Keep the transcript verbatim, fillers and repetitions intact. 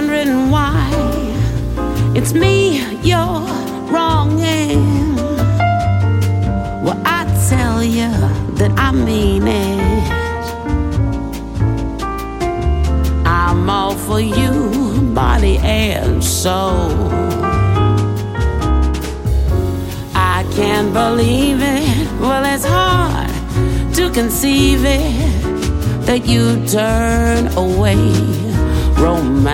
wondering why it's me you're wronging. Well, I tell you that I mean it. I'm all for you, body and soul. I can't believe it, well, it's hard to conceive it, that you turn away romance.